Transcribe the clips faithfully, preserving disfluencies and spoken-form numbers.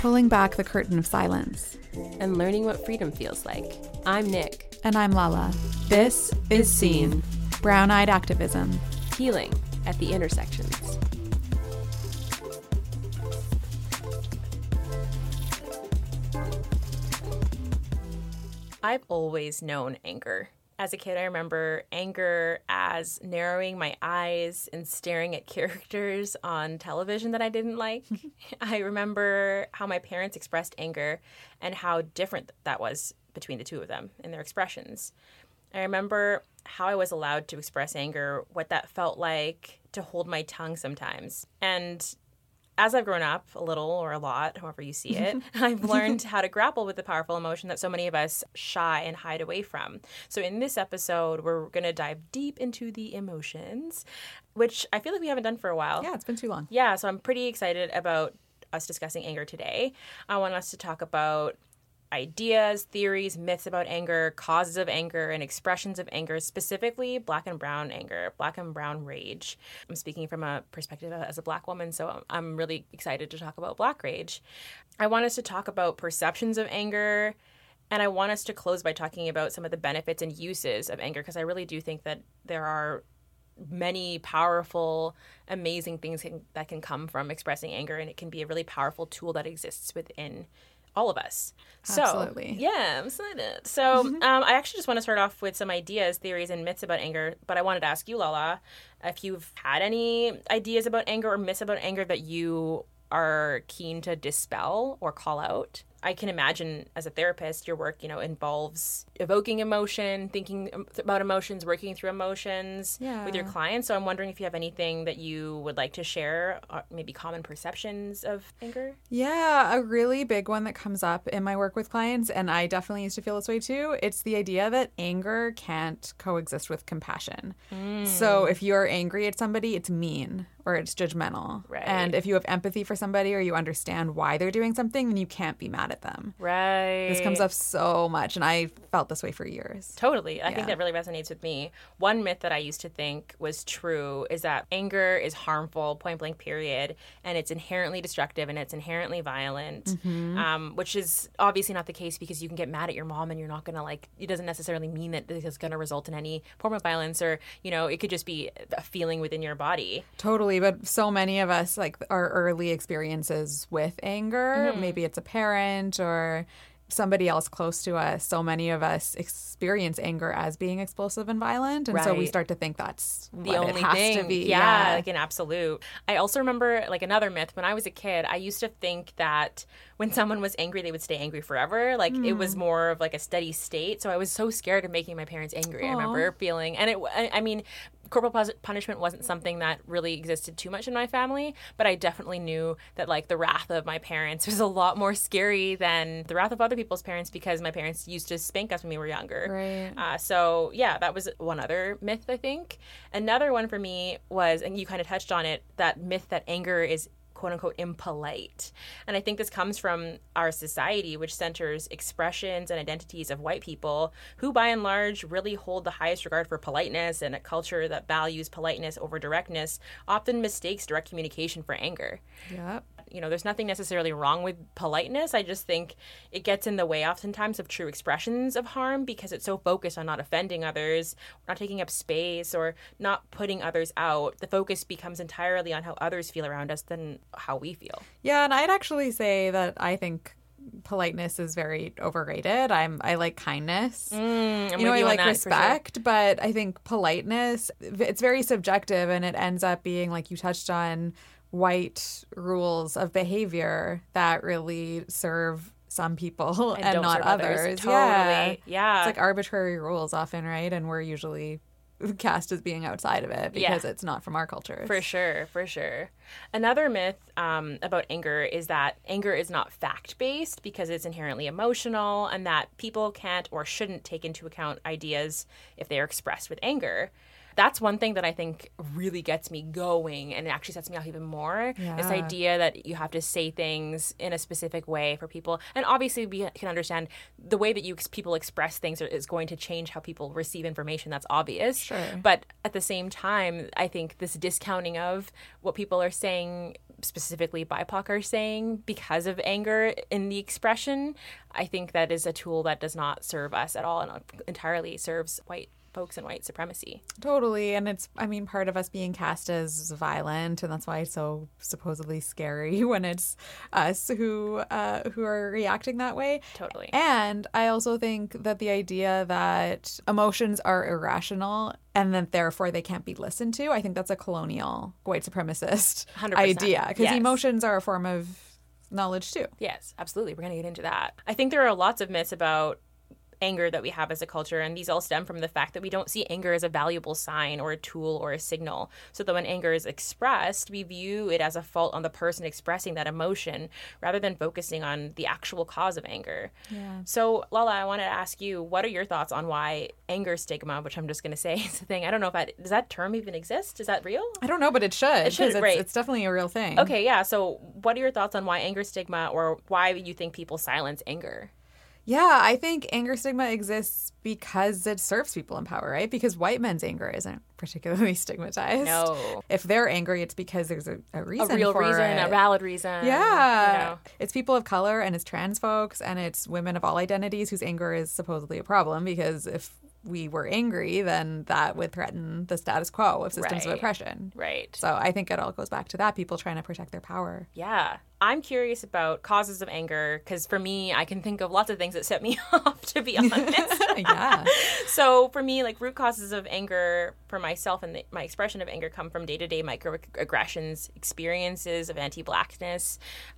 pulling back the curtain of silence. And learning what freedom feels like. I'm Nick. And I'm Lala. This is Seen. Brown-eyed activism. Healing at the intersections. I've always known anger. As a kid, I remember anger as narrowing my eyes and staring at characters on television that I didn't like. I remember how my parents expressed anger and how different that was between the two of them in their expressions. I remember how I was allowed to express anger, what that felt like to hold my tongue sometimes. And as I've grown up a little or a lot, however you see it, I've learned how to grapple with the powerful emotion that so many of us shy and hide away from. So in this episode, we're going to dive deep into the emotions, which I feel like we haven't done for a while. Yeah, it's been too long. Yeah, so I'm pretty excited about us discussing anger today. I want us to talk about ideas, theories, myths about anger, causes of anger, and expressions of anger, specifically black and brown anger, black and brown rage. I'm speaking from a perspective as a black woman, so I'm really excited to talk about black rage. I want us to talk about perceptions of anger, and I want us to close by talking about some of the benefits and uses of anger, because I really do think that there are many powerful, amazing things can, that can come from expressing anger, and it can be a really powerful tool that exists within all of us. Absolutely. So, yeah, I'm excited. So um, I actually just want to start off with some ideas, theories, and myths about anger. But I wanted to ask you, Lala, if you've had any ideas about anger or myths about anger that you are keen to dispel or call out. I can imagine as a therapist, your work, you know, involves evoking emotion, thinking about emotions, working through emotions yeah. with your clients. So I'm wondering if you have anything that you would like to share, maybe common perceptions of anger. Yeah, a really big one that comes up in my work with clients, and I definitely used to feel this way too, it's the idea that anger can't coexist with compassion. Mm. So if you're angry at somebody, it's mean or it's judgmental. Right. And if you have empathy for somebody or you understand why they're doing something, then you can't be mad at them. Right. This comes up so much, and I felt this way for years. Totally. I yeah. think that really resonates with me. One myth that I used to think was true is that anger is harmful, point blank period, and it's inherently destructive and it's inherently violent, mm-hmm. um, which is obviously not the case, because you can get mad at your mom and you're not going to, like, it doesn't necessarily mean that this is going to result in any form of violence, or, you know, it could just be a feeling within your body. Totally. But so many of us, like, our early experiences with anger, mm-hmm. maybe it's a parent or somebody else close to us, so many of us experience anger as being explosive and violent, and right. so we start to think that's the what only it has thing to be. Yeah, yeah, like an absolute. I also remember, like, another myth. When I was a kid, I used to think that when someone was angry, they would stay angry forever. Like, mm. it was more of like a steady state. So I was so scared of making my parents angry. Aww. I remember feeling, and it. I, I mean, corporal punishment wasn't something that really existed too much in my family, but I definitely knew that, like, the wrath of my parents was a lot more scary than the wrath of other people's parents, because my parents used to spank us when we were younger. Right. Uh, so, yeah, that was one other myth, I think. Another one for me was, and you kind of touched on it, that myth that anger is quote-unquote impolite. And I think this comes from our society, which centers expressions and identities of white people who, by and large, really hold the highest regard for politeness, and a culture that values politeness over directness often mistakes direct communication for anger. Yep. You know, there's nothing necessarily wrong with politeness. I just think it gets in the way oftentimes of true expressions of harm, because it's so focused on not offending others, not taking up space, or not putting others out. The focus becomes entirely on how others feel around us than how we feel. Yeah, and I'd actually say that I think politeness is very overrated. I'm I like kindness. Mm, I'm you know, with you I on like that, respect, for sure. But I think politeness, it's very subjective, and it ends up being, like you touched on, white rules of behavior that really serve some people and, and not others. others. Totally. Yeah. yeah. It's like arbitrary rules often, right? And we're usually cast as being outside of it because yeah. it's not from our culture. For sure, for sure. Another myth um, about anger is that anger is not fact-based because it's inherently emotional, and that people can't or shouldn't take into account ideas if they are expressed with anger. That's one thing that I think really gets me going, and it actually sets me off even more. Yeah. This idea that you have to say things in a specific way for people. And obviously we can understand the way that you people express things is going to change how people receive information. That's obvious. Sure. But at the same time, I think this discounting of what people are saying, specifically B I P O C are saying, because of anger in the expression, I think that is a tool that does not serve us at all and entirely serves white folks and white supremacy. Totally. And it's, I mean, part of us being cast as violent, and that's why it's so supposedly scary when it's us who uh, who are reacting that way. Totally. And I also think that the idea that emotions are irrational and that therefore they can't be listened to, I think that's a colonial white supremacist one hundred percent. idea. Because Yes. emotions are a form of knowledge too. Yes, absolutely. We're going to get into that. I think there are lots of myths about anger that we have as a culture, and these all stem from the fact that we don't see anger as a valuable sign or a tool or a signal. So that when anger is expressed, we view it as a fault on the person expressing that emotion rather than focusing on the actual cause of anger. Yeah. So Lala, I wanted to ask you, what are your thoughts on why anger stigma, which I'm just going to say is a thing. I don't know if I, does that term even exist? Is that real? I don't know, but it should. It should, 'cause it's, right. it's definitely a real thing. Okay, yeah. So what are your thoughts on why anger stigma, or why you think people silence anger? Yeah, I think anger stigma exists because it serves people in power, right? Because white men's anger isn't particularly stigmatized. No. If they're angry, it's because there's a, a reason A real for reason, it. a valid reason. Yeah. You know. It's people of color and it's trans folks and it's women of all identities whose anger is supposedly a problem, because if we were angry, then that would threaten the status quo of systems Right. of oppression. Right. So I think it all goes back to that, people trying to protect their power. Yeah. I'm curious about causes of anger because for me, I can think of lots of things that set me off, to be honest. Yeah. So for me, like root causes of anger for myself and the, my expression of anger come from day-to-day microaggressions, experiences of anti-Blackness,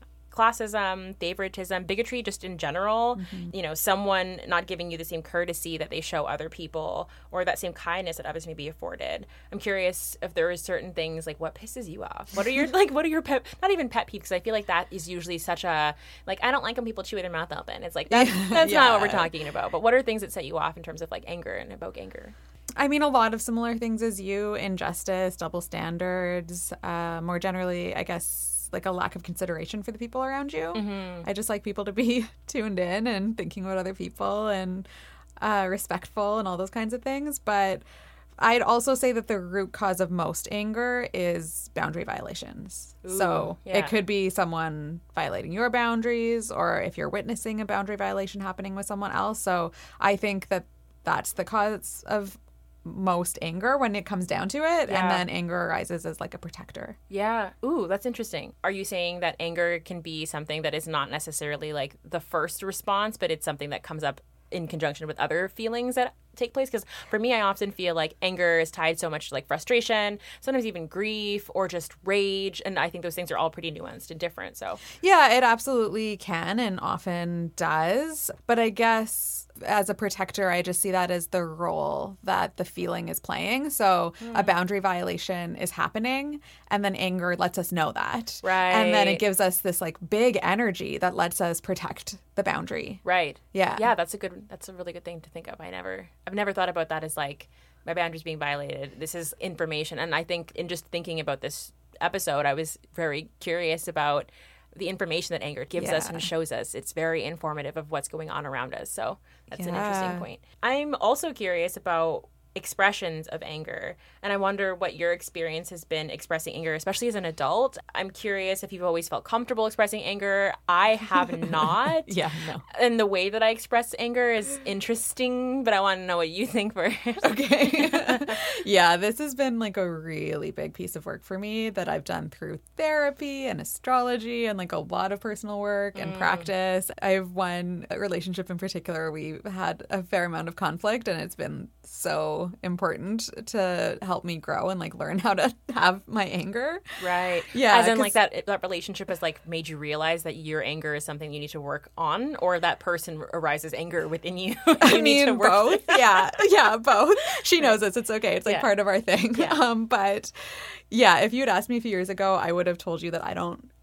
classism, favoritism, bigotry just in general, mm-hmm. you know, someone not giving you the same courtesy that they show other people or that same kindness that others may be afforded. I'm curious if there is certain things like what pisses you off. What are your, like, what are your pet, not even pet peeves, because I feel like that is usually such a, like, I don't like when people chew their mouth open. It's like, that's, that's yeah. not what we're talking about. But what are things that set you off in terms of like anger and evoke anger? I mean, a lot of similar things as you, injustice, double standards, uh, more generally, I guess, like a lack of consideration for the people around you. Mm-hmm. I just like people to be tuned in and thinking about other people and uh, respectful and all those kinds of things. But I'd also say that the root cause of most anger is boundary violations. Ooh, so yeah. it could be someone violating your boundaries, or if you're witnessing a boundary violation happening with someone else. So I think that that's the cause of most anger when it comes down to it. Yeah. And then anger arises as like a protector. Yeah. Ooh, that's interesting. Are you saying that anger can be something that is not necessarily like the first response, but it's something that comes up in conjunction with other feelings that take place? Because for me, I often feel like anger is tied so much to like frustration, sometimes even grief or just rage. And I think those things are all pretty nuanced and different. So Yeah, it absolutely can and often does. But I guess as a protector, I just see that as the role that the feeling is playing. So mm. a boundary violation is happening, and then anger lets us know that. Right. And then it gives us this like big energy that lets us protect the boundary. Right. Yeah. Yeah, that's a good, that's a really good thing to think of. I never, I've never thought about that as like my boundaries being violated. This is information. And I think in just thinking about this episode, I was very curious about the information that anger gives yeah. us and shows us. It's very informative of what's going on around us. So that's yeah. an interesting point. I'm also curious about expressions of anger, and I wonder what your experience has been expressing anger, especially as an adult. I'm curious if you've always felt comfortable expressing anger. I have not. yeah, no. And the way that I express anger is interesting, but I want to know what you think first. Okay. Yeah, this has been like a really big piece of work for me that I've done through therapy and astrology and like a lot of personal work and mm. practice. I have one relationship in particular, we had a fair amount of conflict, and it's been so important to help me grow and like learn how to have my anger. Right. Yeah. As in like that that relationship has like made you realize that your anger is something you need to work on, or that person arises anger within you. you I need mean, to work both. Yeah. Yeah, both. She knows this. It's okay. It's like yeah. part of our thing. Yeah. Um, but yeah, if you had asked me a few years ago, I would have told you that I don't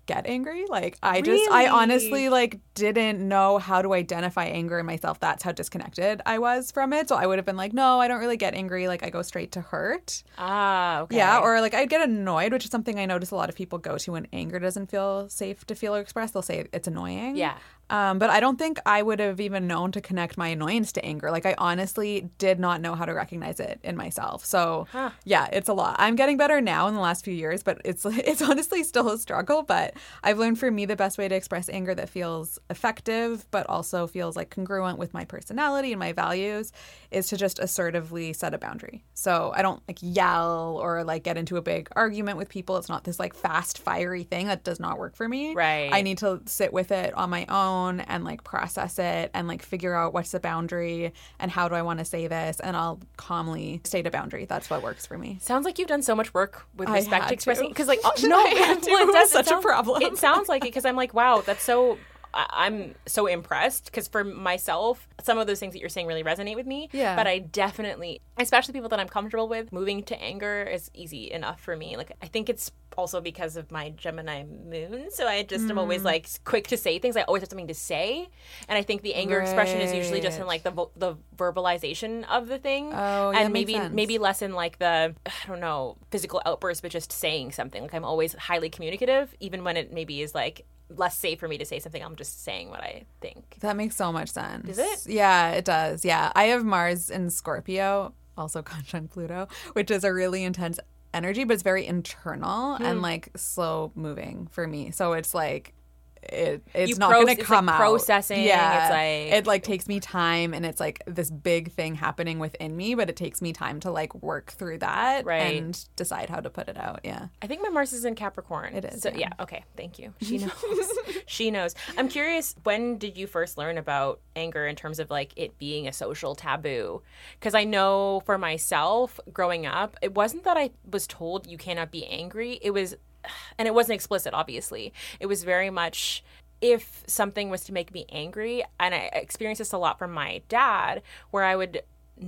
get angry. Like I just, I Really? honestly like didn't know how to identify anger in myself. That's how disconnected I was from it. So I would have been like, no, I don't really get angry. Like I go straight to hurt. Ah, okay. Yeah. Or like I'd get annoyed, which is something I notice a lot of people go to when anger doesn't feel safe to feel or express. They'll say it's annoying. Yeah. Um, but I don't think I would have even known to connect my annoyance to anger. Like I honestly did not know how to recognize it in myself. So Huh. yeah, it's a lot. I'm getting better now in the last few years, but it's it's honestly still a struggle. But I've learned for me the best way to express anger that feels effective, but also feels like congruent with my personality and my values, is to just assertively set a boundary. So I don't like yell or like get into a big argument with people. It's not this like fast, fiery thing that does not work for me. Right. I need to sit with it on my own and like process it and like figure out what's the boundary and how do I want to say this, and I'll calmly state a boundary. That's what works for me. Sounds like you've done so much work with I respect had to expressing, to. because like oh, I no, had to. well, It was does- such a sounds- problem. It sounds like it, because I'm like, wow, that's so. I- I'm so impressed, because for myself, some of those things that you're saying really resonate with me. Yeah. But I definitely, especially people that I'm comfortable with, moving to anger is easy enough for me. Like I think it's also because of my Gemini moon, so I just am always like quick to say things. I always have something to say, and I think the anger expression is usually just in like the vo- the verbalization of the thing, Oh, yeah, and makes maybe sense. maybe less in like the I don't know physical outburst, but just saying something. Like I'm always highly communicative, even when it maybe is like less safe for me to say something. I'm just saying what I think. That makes so much sense. Does it? Yeah, it does. Yeah. I have Mars in Scorpio, also conjunct Pluto, which is a really intense energy, but it's very internal and like slow moving for me. So it's like it it's You not proce- going to it's, come like, out. processing. Yeah, It's like- it like takes me time, and it's like this big thing happening within me, but it takes me time to like work through that Right. and decide how to put it out. Yeah. I think my Mars is in Capricorn. It is, So yeah. yeah, okay, thank you. She knows. She knows. I'm curious, when did you first learn about anger in terms of like it being a social taboo? Because I know for myself, growing up, it wasn't that I was told you cannot be angry. It was, and it wasn't explicit, obviously. It was very much, if something was to make me angry, and I experienced this a lot from my dad, where I would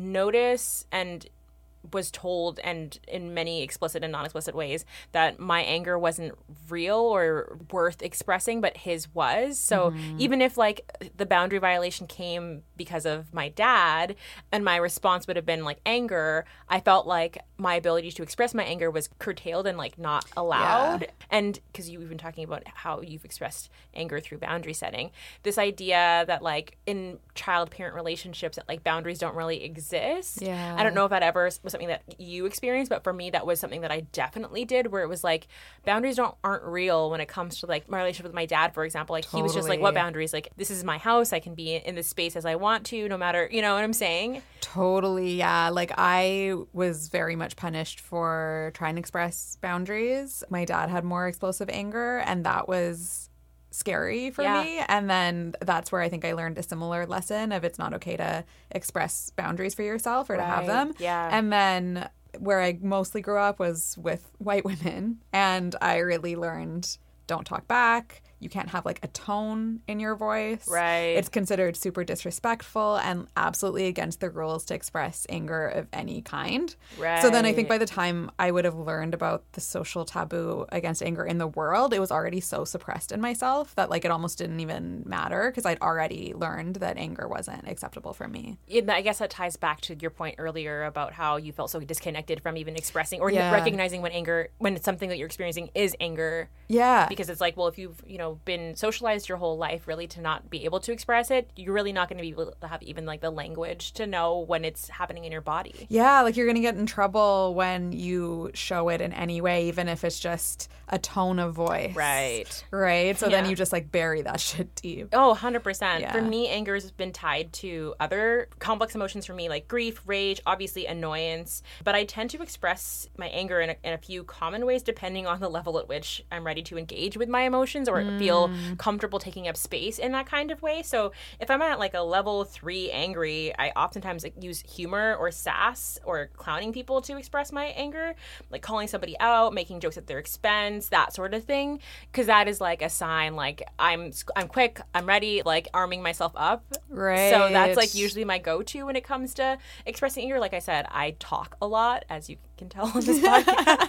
notice and was told, and in many explicit and non-explicit ways, that my anger wasn't real or worth expressing, but his was. So Mm-hmm. even if like the boundary violation came because of my dad and my response would have been like anger, I felt like my ability to express my anger was curtailed and like not allowed. Yeah. And because you've been talking about how you've expressed anger through boundary setting, this idea that like in child-parent relationships that like boundaries don't really exist. Yeah. I don't know if that ever was something that you experienced, but for me that was something that I definitely did, where it was like boundaries don't aren't real when it comes to like my relationship with my dad, for example. Like he was just like, what Totally. boundaries? Like, this is my house, I can be in this space as I want to, no matter, you know what I'm saying? Totally, yeah. Like I was very much punished for trying to express boundaries. My dad had more explosive anger, and that was scary for Yeah. me. And then that's where I think I learned a similar lesson of it's not okay to express boundaries for yourself or to have Right, them. yeah. And then where I mostly grew up was with white women, and I really learned don't talk back. You can't have like a tone in your voice. Right. It's considered super disrespectful and absolutely against the rules to express anger of any kind. So then I think by the time I would have learned about the social taboo against anger in the world, it was already so suppressed in myself that like it almost didn't even matter, because I'd already learned that anger wasn't acceptable for me. And I guess that ties back to your point earlier about how you felt so disconnected from even expressing or Yeah. recognizing when anger, when it's something that you're experiencing is anger. Yeah. Because it's like, well, if you've, you know, been socialized your whole life really to not be able to express it, you're really not going to be able to have even like the language to know when it's happening in your body. Yeah, like you're going to get in trouble when you show it in any way, even if it's just a tone of voice. Right. Right? So then Yeah. you just like bury that shit deep. Oh, one hundred percent. Yeah. For me, anger has been tied to other complex emotions for me, like grief, rage, obviously annoyance. But I tend to express my anger in a, in a few common ways, depending on the level at which I'm ready to engage with my emotions or feel comfortable taking up space in that kind of way. So if I'm at like a level three angry, I oftentimes like, use humor or sass or clowning people to express my anger, like calling somebody out, making jokes at their expense, that sort of thing, because that is like a sign like I'm I'm quick, I'm ready, like arming myself up. Right. So that's like usually my go-to when it comes to expressing anger. Like I said, I talk a lot, as you can tell on this podcast.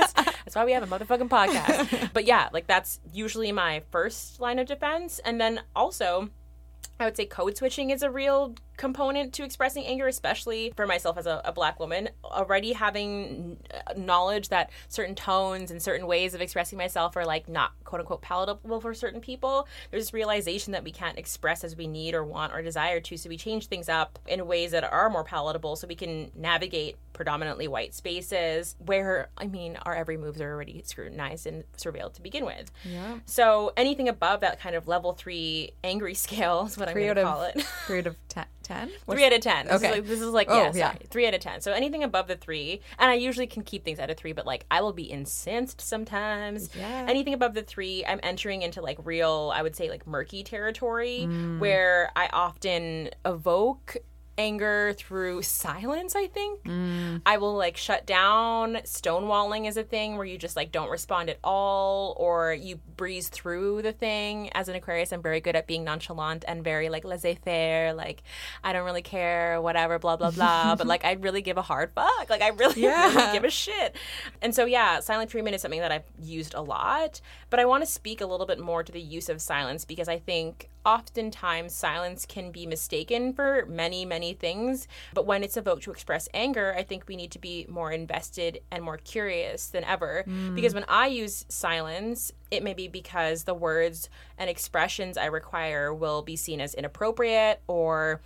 That's why we have a motherfucking podcast. But yeah, like that's usually my first line of defense. And then also, I would say code switching is a real component to expressing anger, especially for myself as a, a Black woman. Already having knowledge that certain tones and certain ways of expressing myself are like not quote unquote palatable for certain people. There's this realization that we can't express as we need or want or desire to, so we change things up in ways that are more palatable so we can navigate predominantly white spaces where, I mean, our every moves are already scrutinized and surveilled to begin with. Yeah. So anything above that kind of level three angry scale is what Three I'm going to out call of it. Three out of ten. ten? Three out of ten. This Okay. Is like, this is like, Oh, yeah, sorry. yeah. Three out of ten. So anything above the three, and I usually can keep things at a three, but like I will be incensed sometimes. Yeah. Anything above the three, I'm entering into like real, I would say like murky territory Mm. where I often evoke anger through silence, I think. Mm. I will like shut down. Stonewalling is a thing where you just like don't respond at all, or you breeze through the thing. As an Aquarius, I'm very good at being nonchalant and very like laissez-faire, like I don't really care, whatever, blah blah blah. But like I really give a hard fuck. Like I really, Yeah. really give a shit. And so yeah, silent treatment is something that I've used a lot. But I want to speak a little bit more to the use of silence because I think oftentimes silence can be mistaken for many, many things. But when it's evoked to express anger, I think we need to be more invested and more curious than ever. Mm. Because when I use silence, it may be because the words and expressions I require will be seen as inappropriate or,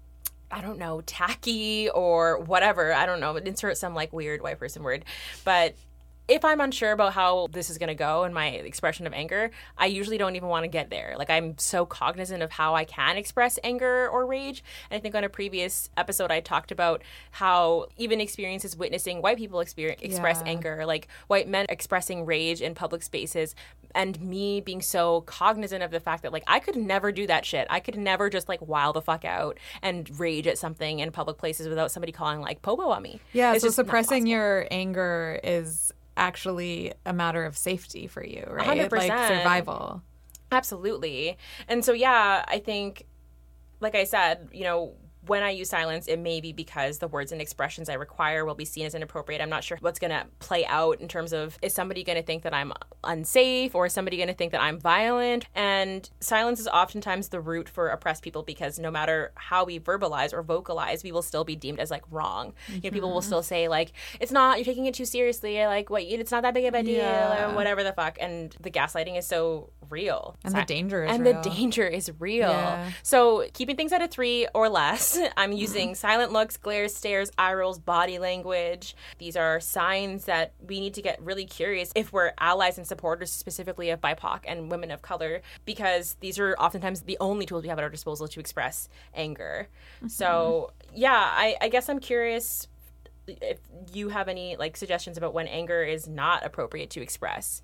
I don't know, tacky or whatever. I don't know. Insert some like weird white person word. But if I'm unsure about how this is going to go in my expression of anger, I usually don't even want to get there. Like, I'm so cognizant of how I can express anger or rage. And I think on a previous episode, I talked about how even experiences witnessing white people experience, express Yeah. anger, like white men expressing rage in public spaces, and me being so cognizant of the fact that, like, I could never do that shit. I could never just, like, wow the fuck out and rage at something in public places without somebody calling, like, popo on me. Yeah, It's so just not suppressing possible. your anger is actually a matter of safety for you, right? one hundred percent. Like survival. Absolutely. And so, yeah, I think, like I said, you know, when I use silence, it may be because the words and expressions I require will be seen as inappropriate. I'm not sure what's going to play out in terms of, is somebody going to think that I'm unsafe or is somebody going to think that I'm violent? And silence is oftentimes the root for oppressed people because no matter how we verbalize or vocalize, we will still be deemed as like wrong. Mm-hmm. You know, people will still say like, it's not, you're taking it too seriously. Or, like, what, it's not that big of a deal Yeah. or whatever the fuck. And the gaslighting is so real. And Si- the danger is and real. the danger is real. Yeah. So keeping things at a three or less, I'm using silent looks, glares, stares, eye rolls, body language. These are signs that we need to get really curious if we're allies and supporters specifically of B I P O C and women of color, because these are oftentimes the only tools we have at our disposal to express anger. Mm-hmm. So yeah, I, I guess I'm curious if you have any like suggestions about when anger is not appropriate to express.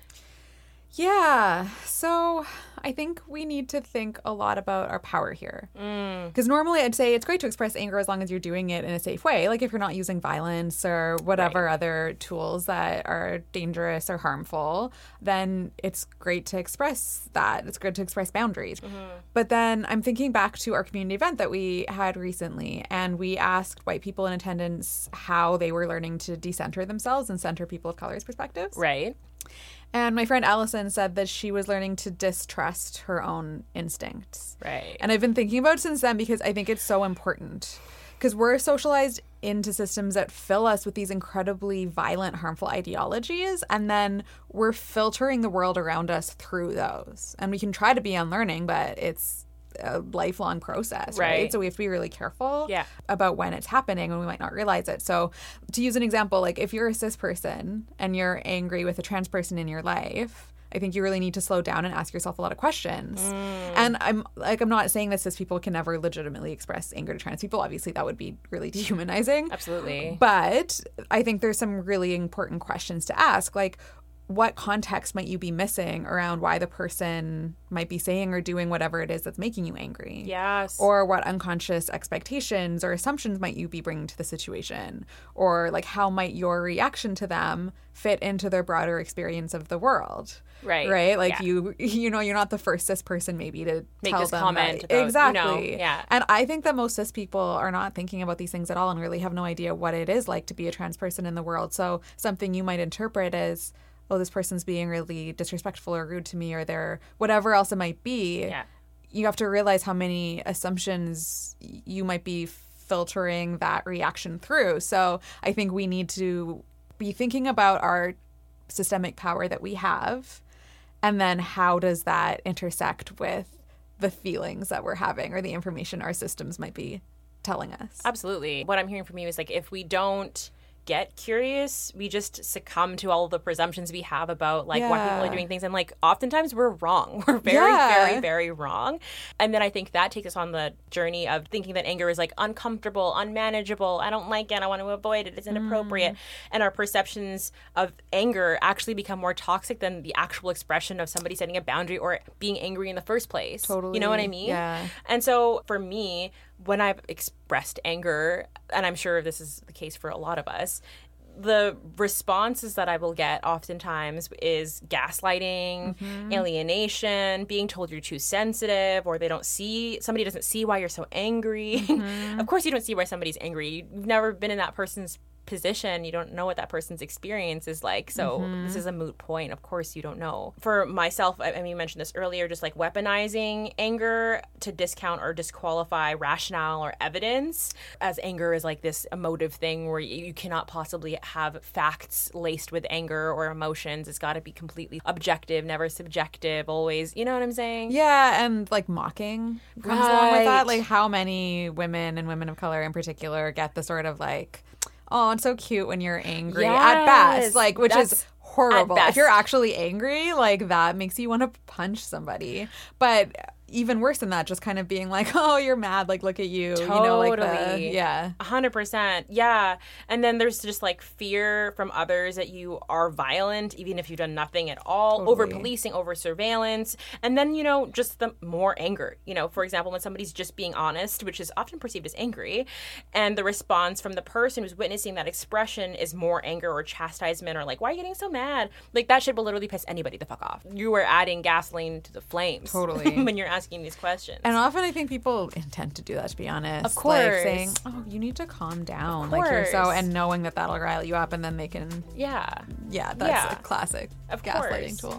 Yeah. So I think we need to think a lot about our power here. Because normally I'd say it's great to express anger as long as you're doing it in a safe way. Like if you're not using violence or whatever Right. other tools that are dangerous or harmful, then it's great to express that. It's good to express boundaries. Mm-hmm. But then I'm thinking back to our community event that we had recently, and we asked white people in attendance how they were learning to decenter themselves and center people of color's perspectives. Right. And my friend Allison said that she was learning to distrust her own instincts. Right. And I've been thinking about it since then because I think it's so important. Because we're socialized into systems that fill us with these incredibly violent, harmful ideologies. And then we're filtering the world around us through those. And we can try to be unlearning, but it's a lifelong process, right? Right. So we have to be really careful Yeah. about when it's happening and we might not realize it. So to use an example, like if you're a cis person and you're angry with a trans person in your life, I think you really need to slow down and ask yourself a lot of questions. Mm. And I'm like, I'm not saying that cis people can never legitimately express anger to trans people. Obviously, that would be really dehumanizing. Absolutely. But I think there's some really important questions to ask. Like, what context might you be missing around why the person might be saying or doing whatever it is that's making you angry? Yes. Or what unconscious expectations or assumptions might you be bringing to the situation? Or like how might your reaction to them fit into their broader experience of the world? Right. Right? Like yeah. you you know, you're not the first cis person maybe to Make tell this them comment that, about, exactly. You know, yeah. And I think that most cis people are not thinking about these things at all and really have no idea what it is like to be a trans person in the world. So something you might interpret as, oh, this person's being really disrespectful or rude to me, or they're whatever else it might be. Yeah. You have to realize how many assumptions you might be filtering that reaction through. So I think we need to be thinking about our systemic power that we have, and then how does that intersect with the feelings that we're having or the information our systems might be telling us. Absolutely. What I'm hearing from you is like, if we don't get curious, we just succumb to all of the presumptions we have about like yeah. why people are doing things, and like oftentimes we're wrong. We're very yeah. very very wrong. And then I think that takes us on the journey of thinking that anger is like uncomfortable, unmanageable, I don't like it, I want to avoid it, it's inappropriate. Mm. And our perceptions of anger actually become more toxic than the actual expression of somebody setting a boundary or being angry in the first place. Totally. You know what I mean? Yeah. And so for me, when I've expressed anger, and I'm sure this is the case for a lot of us, the responses that I will get oftentimes is gaslighting, mm-hmm. alienation, being told you're too sensitive, or they don't see, somebody doesn't see why you're so angry. Mm-hmm. Of course you don't see why somebody's angry. You've never been in that person's position. You don't know what that person's experience is like. So mm-hmm. this is a moot point. Of course you don't know. For myself, I mean, you mentioned this earlier, just like weaponizing anger to discount or disqualify rationale or evidence, as anger is like this emotive thing where you cannot possibly have facts laced with anger or emotions. It's got to be completely objective, never subjective, always, you know what I'm saying? Yeah, and like mocking comes right. along with that. Like how many women and women of color in particular get the sort of like, oh, it's so cute when you're angry yes. at best, like, which That's is horrible. If you're actually angry, like that makes you want to punch somebody. But even worse than that, just kind of being like, oh, you're mad, like, look at you. Totally. You know, like the, yeah. one hundred percent. Yeah. And then there's just like fear from others that you are violent, even if you've done nothing at all, Totally. over policing, over surveillance. And then, you know, just the more anger, you know, for example, when somebody's just being honest, which is often perceived as angry, and the response from the person who's witnessing that expression is more anger or chastisement or like, why are you getting so mad? Like that shit will literally piss anybody the fuck off. You are adding gasoline to the flames. Totally. when you're asking these questions. And often I think people intend to do that, to be honest. Of course. Like saying, oh, you need to calm down. Like you're so, and knowing that that'll rile you up, and then they can. Yeah. Yeah, that's yeah. a classic of gaslighting course. tool.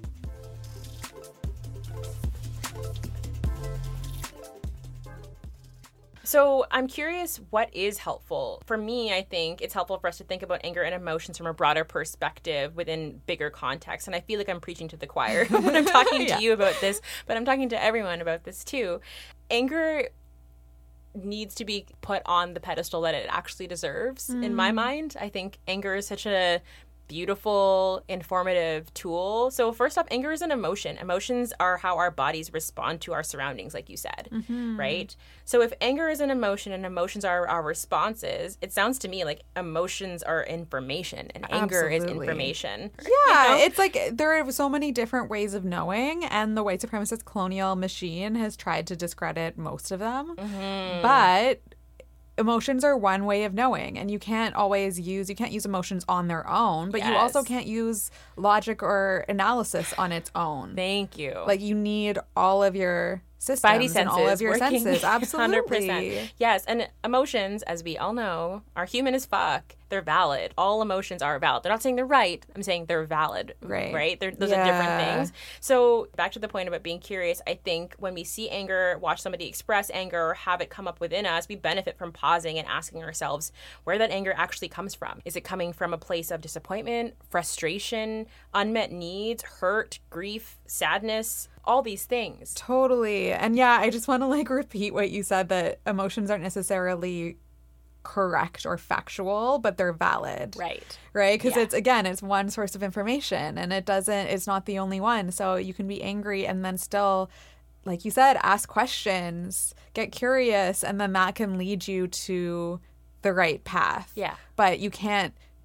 So I'm curious, what is helpful? For me, I think it's helpful for us to think about anger and emotions from a broader perspective within bigger contexts. And I feel like I'm preaching to the choir when I'm talking yeah. to you about this, but I'm talking to everyone about this too. Anger needs to be put on the pedestal that it actually deserves, mm. in my mind. I think anger is such a beautiful, informative tool. So first off, anger is an emotion. Emotions are how our bodies respond to our surroundings, like you said, mm-hmm. right? So if anger is an emotion and emotions are our responses, it sounds to me like emotions are information and anger Absolutely. is information. Yeah, you know? it's like there are so many different ways of knowing, and the white supremacist colonial machine has tried to discredit most of them. Mm-hmm. But emotions are one way of knowing, and you can't always use, you can't use emotions on their own, but yes. you also can't use logic or analysis on its own. Thank you. Like you need all of your systems Spidey senses and all of your working senses. Absolutely. one hundred percent. Yes, and emotions, as we all know, are human as fuck. They're valid. All emotions are valid. They're not saying they're right. I'm saying they're valid. Right. Right? They're, those yeah. are different things. So back to the point about being curious, I think when we see anger, watch somebody express anger, or have it come up within us, we benefit from pausing and asking ourselves where that anger actually comes from. Is it coming from a place of disappointment, frustration, unmet needs, hurt, grief, sadness, all these things? Totally. And yeah, I just want to like repeat what you said, that emotions aren't necessarily correct or factual, but they're valid. Right. Right? Because yeah. it's, again, it's one source of information, and it doesn't, it's not the only one. So you can be angry and then still, like you said, ask questions, get curious, and then that can lead you to the right path. Yeah. But you can't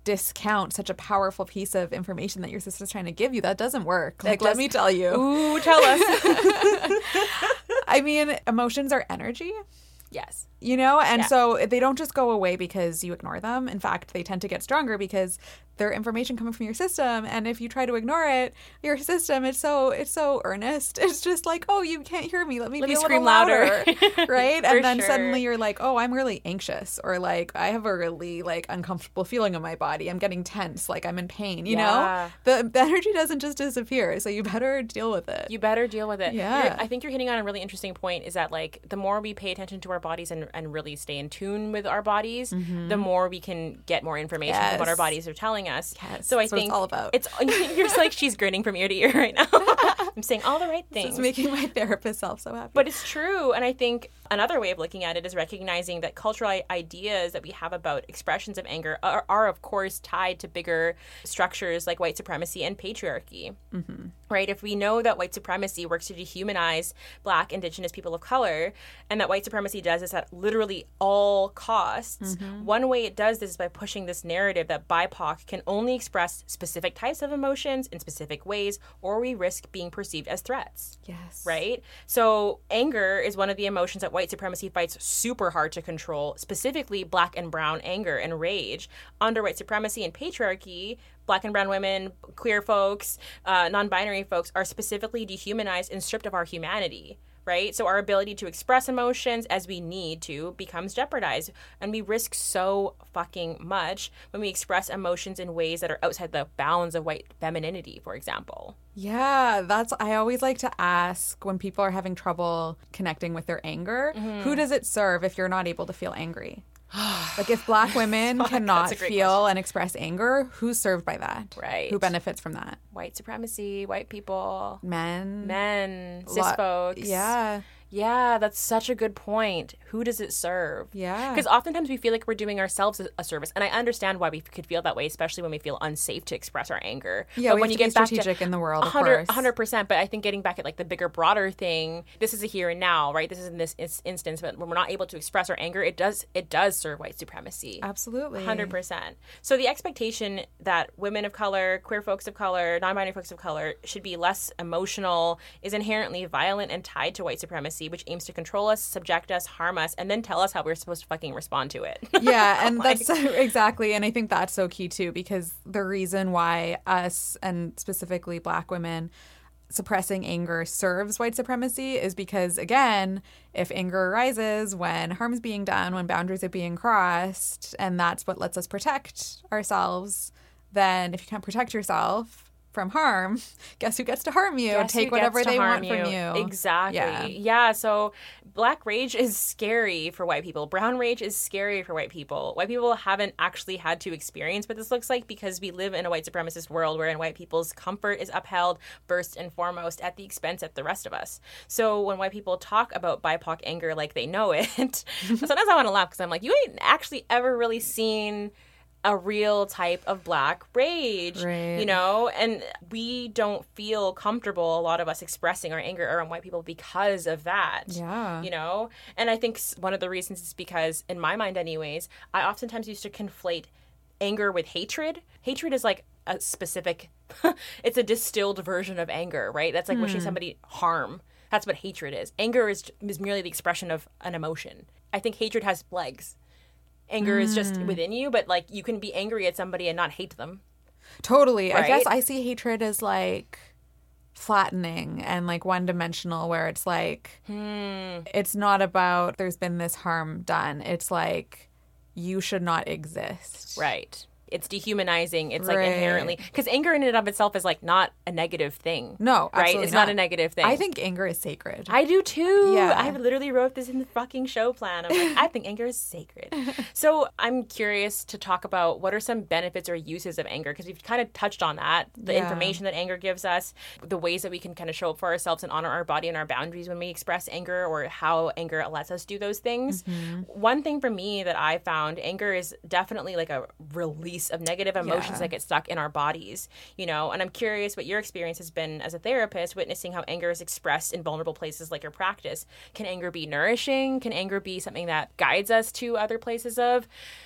discount such a powerful piece of information that your sister's trying to give you. That doesn't work. That Like, does- let me tell you. Ooh, tell us. I mean, emotions are energy. Yes. You know, and Yeah. so they don't just go away because you ignore them. In fact, they tend to get stronger because they're information coming from your system. And if you try to ignore it, your system, it's so it's so earnest. It's just like, oh, you can't hear me. Let me Let be me a scream little louder, louder. right? For And then sure. suddenly you're like, oh, I'm really anxious, or like I have a really like uncomfortable feeling in my body. I'm getting tense, like I'm in pain. You Yeah. know, the, the energy doesn't just disappear, so you better deal with it. You better deal with it. Yeah. You're- I think you're hitting on a really interesting point, is that like the more we pay attention to our bodies and, and really stay in tune with our bodies, the more we can get more information from what our Yes. bodies are telling us. Yes. So I That's what think it's all about. It's you're just like, she's grinning from ear to ear right now. I'm saying all the right things. It's making my therapist self so happy. But it's true. And I think another way of looking at it is recognizing that cultural i- ideas that we have about expressions of anger are, are of course, tied to bigger structures like white supremacy and patriarchy. Mm-hmm. Right? If we know that white supremacy works to dehumanize Black, Indigenous people of color, and that white supremacy does this at literally all costs, one way it does this is by pushing this narrative that B I P O C can only express specific types of emotions in specific ways, or we risk being perceived as threats. yes, Right? So anger is one of the emotions that white supremacy fights super hard to control, specifically Black and brown anger and rage. Under white supremacy and patriarchy, Black and brown women, queer folks, uh, non-binary folks are specifically dehumanized and stripped of our humanity. Right? So our ability to express emotions as we need to becomes jeopardized. And we risk so fucking much when we express emotions in ways that are outside the bounds of white femininity, for example. Yeah, that's, I always like to ask when people are having trouble connecting with their anger, Mm-hmm. who does it serve if you're not able to feel angry? Like if Black women Fuck, cannot that's a great feel and express anger, who's served by that? Right. Who benefits from that? White supremacy, white people, Men. men, cis Lo- folks. Yeah. Yeah, that's such a good point. Who does it serve? Yeah. Because oftentimes we feel like we're doing ourselves a, a service. And I understand why we could feel that way, especially when we feel unsafe to express our anger. Yeah, but we when have you to be get back strategic to in the world, of one hundred, course. one hundred percent. But I think getting back at like the bigger, broader thing, this is a here and now, right? This is in this is- instance, but when we're not able to express our anger, it does it does serve white supremacy. Absolutely. one hundred percent. So the expectation that women of color, queer folks of color, non-binary folks of color should be less emotional is inherently violent and tied to white supremacy, which aims to control us, subject us, harm us, and then tell us how we're supposed to fucking respond to it. Yeah, and Like- that's exactly, and I think that's so key too, because the reason why us, and specifically Black women, suppressing anger serves white supremacy is because, again, if anger arises when harm's being done, when boundaries are being crossed, and that's what lets us protect ourselves, then if you can't protect yourself from harm, guess who gets to harm you? Guess Take who whatever gets to they harm want from you. Exactly. Yeah. Yeah. So Black rage is scary for white people. Brown rage is scary for white people. White people haven't actually had to experience what this looks like because we live in a white supremacist world wherein white people's comfort is upheld first and foremost at the expense of the rest of us. So when white people talk about B I P O C anger like they know it, sometimes I want to laugh because I'm like, you ain't actually ever really seen a real type of Black rage, Right. you know, and we don't feel comfortable, a lot of us, expressing our anger around white people because of that. Yeah. You know, and I think s- one of the reasons is because, in my mind, anyways, I oftentimes used to conflate anger with hatred. Hatred is like a specific, it's a distilled version of anger, right? That's like wishing somebody harm. That's what hatred is. Anger is, is merely the expression of an emotion. I think hatred has legs. Anger is just within you, but like you can be angry at somebody and not hate them. Totally. I guess Right? I see hatred as like flattening and like one dimensional, where it's like, Hmm. it's not about there's been this harm done. It's like you should not exist. Right. It's dehumanizing. It's like Right. inherently, because anger in and of itself is like not a negative thing. No, right? absolutely It's not. not. a negative thing. I think anger is sacred. I do too. Yeah. I literally wrote this in the fucking show plan. I'm like, I think anger is sacred. So I'm curious to talk about what are some benefits or uses of anger, because we've kind of touched on that, the Yeah. information that anger gives us, the ways that we can kind of show up for ourselves and honor our body and our boundaries when we express anger, or how anger lets us do those things. Mm-hmm. One thing for me that I found, anger is definitely like a release of negative emotions Yeah. that get stuck in our bodies, you know, and I'm curious what your experience has been as a therapist, witnessing how anger is expressed in vulnerable places like your practice. Can anger be nourishing? Can anger be something that guides us to other places of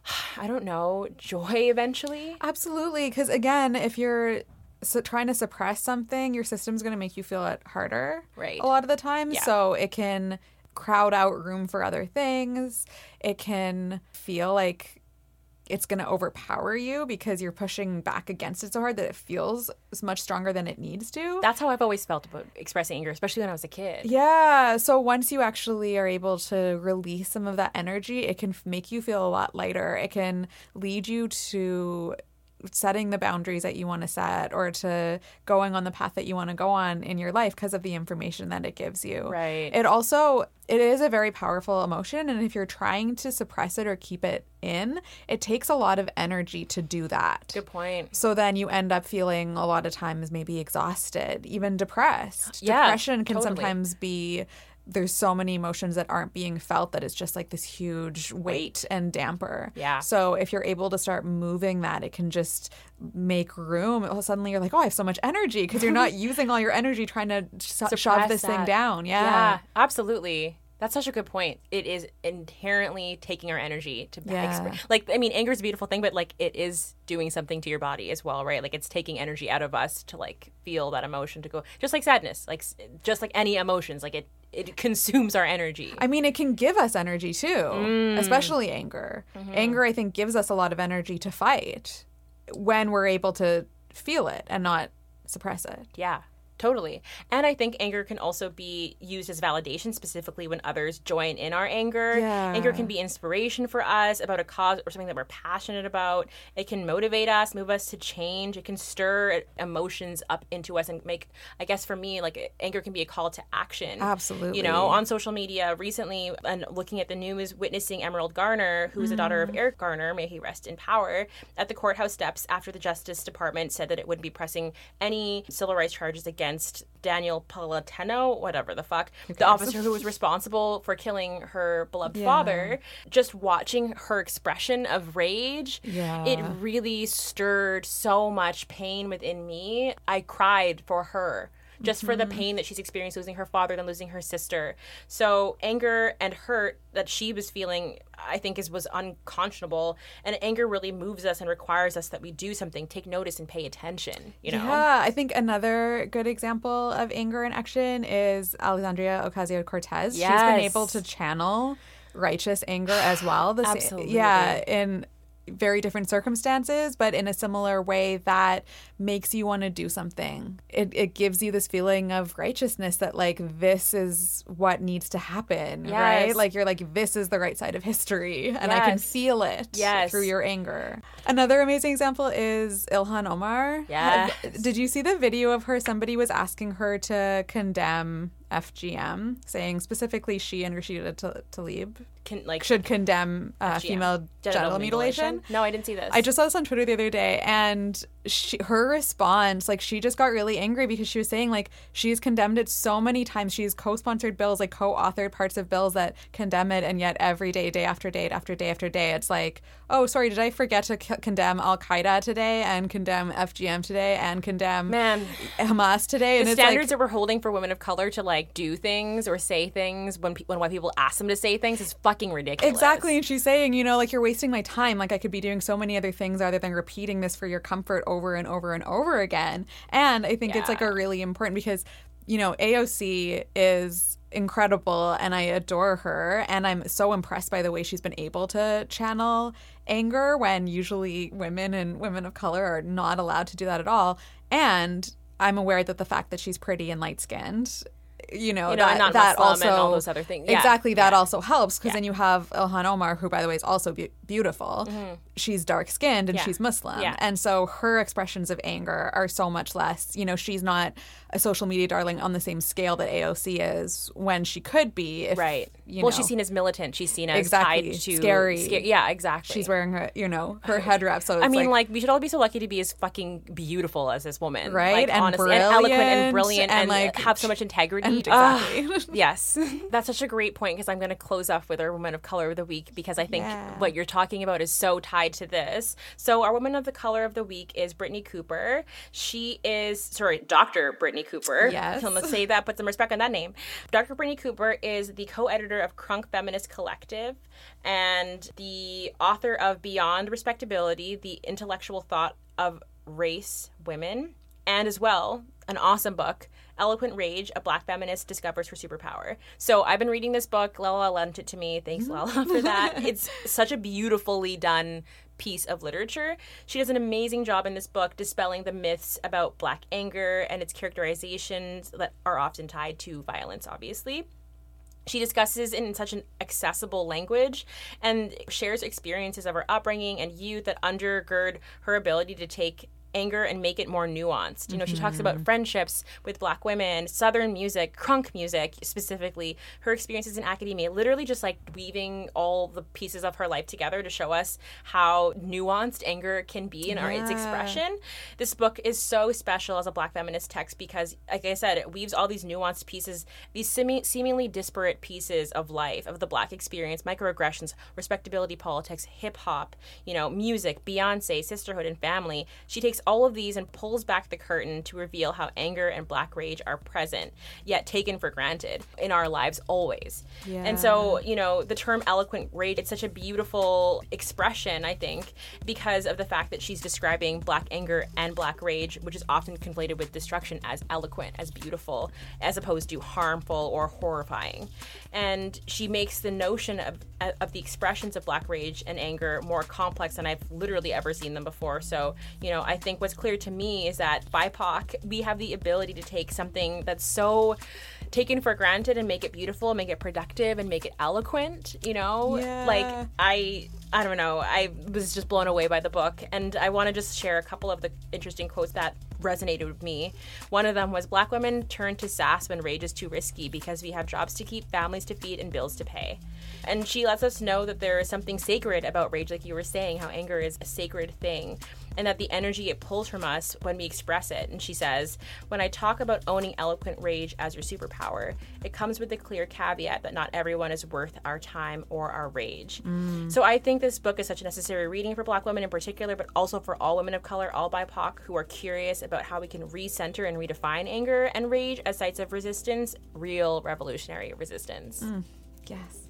I don't know, joy eventually? Absolutely. Because again, if you're so trying to suppress something, your system's going to make you feel it harder Right. a lot of the time. Yeah. So it can crowd out room for other things. It can feel like it's going to overpower you because you're pushing back against it so hard that it feels much stronger than it needs to. That's how I've always felt about expressing anger, especially when I was a kid. Yeah. So once you actually are able to release some of that energy, it can f- make you feel a lot lighter. It can lead you to setting the boundaries that you want to set or to going on the path that you want to go on in your life because of the information that it gives you. Right. It also, it is a very powerful emotion. And if you're trying to suppress it or keep it in, it takes a lot of energy to do that. Good point. So then you end up feeling a lot of times maybe exhausted, even depressed. Yeah, Depression can totally. sometimes be, there's so many emotions that aren't being felt that it's just like this huge weight and damper. Yeah. So if you're able to start moving that, it can just make room. Well, suddenly you're like, oh, I have so much energy because you're not using all your energy trying to sh- shove Suppress this thing that. down. Yeah. Yeah, absolutely. That's such a good point. It is inherently taking our energy to Yeah. express. Like, I mean, anger is a beautiful thing, but like it is doing something to your body as well, right? Like it's taking energy out of us to like feel that emotion to go, just like sadness, like s- just like any emotions, like it it consumes our energy. I mean, it can give us energy too, Mm. especially anger. Mm-hmm. Anger, I think, gives us a lot of energy to fight when we're able to feel it and not suppress it. Yeah, totally. And I think anger can also be used as validation, specifically when others join in our anger. Yeah. Anger can be inspiration for us about a cause or something that we're passionate about. It can motivate us, move us to change. It can stir emotions up into us and make, I guess for me, like anger can be a call to action. Absolutely. You know, on social media recently, and looking at the news, witnessing Emerald Garner, who is a daughter of Eric Garner, may he rest in power, at the courthouse steps after the Justice Department said that it wouldn't be pressing any civil rights charges against Daniel Palatino, whatever the fuck, the officer who was responsible for killing her beloved Yeah. father. Just watching her expression of rage, Yeah. it really stirred so much pain within me. I cried for her. Just for the pain that she's experienced losing her father and losing her sister. So anger and hurt that she was feeling, I think, is was unconscionable. And anger really moves us and requires us that we do something, take notice and pay attention, you know? Yeah, I think another good example of anger in action is Alexandria Ocasio-Cortez. She's been Yes. able to channel righteous anger as well. The sa- Absolutely. Yeah, in very different circumstances, but in a similar way that makes you want to do something. It, it gives you this feeling of righteousness that like this is what needs to happen, Yes. right? Like you're like, this is the right side of history and I can Yes. feel it Yes. through your anger. Another amazing example is Ilhan Omar. Yes. Did you see the video of her? Somebody was asking her to condemn F G M, saying specifically she and Rashida Tla- Tlaib Can, like, should condemn uh, F G M, female genital, mutilation. No, I didn't see this. I just saw this on Twitter the other day, and she, her response, like, she just got really angry because she was saying, like, she's condemned it so many times. She's co-sponsored bills, like, co-authored parts of bills that condemn it, and yet every day, day after day after day after day, it's like, oh, sorry, did I forget to c- condemn Al-Qaeda today, and condemn F G M today, and condemn Man, Hamas today? And the it's standards like, that we're holding for women of color to like do things or say things when pe- when white people ask them to say things is fucking ridiculous. exactly. And she's saying, you know, like, you're wasting my time. Like, I could be doing so many other things other than repeating this for your comfort over and over and over again. And I think it's like Yeah. a really important because, you know, A O C is incredible and I adore her. And I'm so impressed by the way she's been able to channel anger when usually women and women of color are not allowed to do that at all. And I'm aware that the fact that she's pretty and light skinned, you know, You know, that, and not that Muslim also and all those other things. Yeah. Exactly, that Yeah. also helps because Yeah. then you have Ilhan Omar, who by the way is also be- beautiful. She's dark skinned and Yeah. she's Muslim, Yeah. and so her expressions of anger are so much less. You know, she's not a social media darling on the same scale that A O C is when she could be. If, Right. You well, know, she's seen as militant. She's seen as Exactly. tied to Scary. sca- yeah, exactly. she's wearing her, you know, her head wrap. So it's I mean, like, like, we should all be so lucky to be as fucking beautiful as this woman, Right? Like, And honestly, and eloquent and brilliant brilliant, and, and, like, have so much integrity. and Ugh. exactly. Yes, that's such a great point because I'm going to close off with our Woman of Color of the Week because I think Yeah. what you're talking about is so tied to this. So our Woman of the Color of the Week is Brittany Cooper. She is, sorry, Doctor Brittany Cooper. Yes. Let's say that, put some respect on that name. Doctor Brittany Cooper is the co-editor founder of Crunk Feminist Collective and the author of Beyond Respectability, the Intellectual Thought of Race Women, and as well, an awesome book, Eloquent Rage, A Black Feminist Discovers Her Superpower. So I've been reading this book. Lala lent it to me. Thanks, Lala, for that. It's such a beautifully done piece of literature. She does an amazing job in this book dispelling the myths about Black anger and its characterizations that are often tied to violence, obviously. She discusses in such an accessible language and shares experiences of her upbringing and youth that undergird her ability to take anger and make it more nuanced. You know, mm-hmm. she talks about friendships with Black women, Southern music, crunk music specifically, her experiences in academia, literally just like weaving all the pieces of her life together to show us how nuanced anger can be in yeah. our, its expression. This book is so special as a Black feminist text because, like I said, it weaves all these nuanced pieces, these semi- seemingly disparate pieces of life, of the Black experience, microaggressions, respectability politics, hip hop, you know, music, Beyonce, sisterhood, and family. She takes all of these and pulls back the curtain to reveal how anger and Black rage are present, yet taken for granted in our lives always. Yeah. And so, you know, the term eloquent rage, it's such a beautiful expression, I think, because of the fact that she's describing Black anger and Black rage, which is often conflated with destruction, as eloquent, as beautiful, as opposed to harmful or horrifying. And she makes the notion of, of the expressions of Black rage and anger more complex than I've literally ever seen them before. So, you know, I think what's clear to me is that B I P O C, we have the ability to take something that's so taken for granted and make it beautiful, make it productive, and make it eloquent, you know? Yeah. Like, I I don't know, I was just blown away by the book, and I want to just share a couple of the interesting quotes that resonated with me. One of them was, Black women turn to sass when rage is too risky because we have jobs to keep, families to feed, and bills to pay. And she lets us know that there is something sacred about rage, like you were saying, how anger is a sacred thing, and that the energy it pulls from us when we express it. And she says, when I talk about owning eloquent rage as your superpower, it comes with the clear caveat that not everyone is worth our time or our rage. Mm. So I think this book is such a necessary reading for Black women in particular, but also for all women of color, all B I P O C, who are curious about how we can recenter and redefine anger and rage as sites of resistance, real revolutionary resistance. Mm. Yes.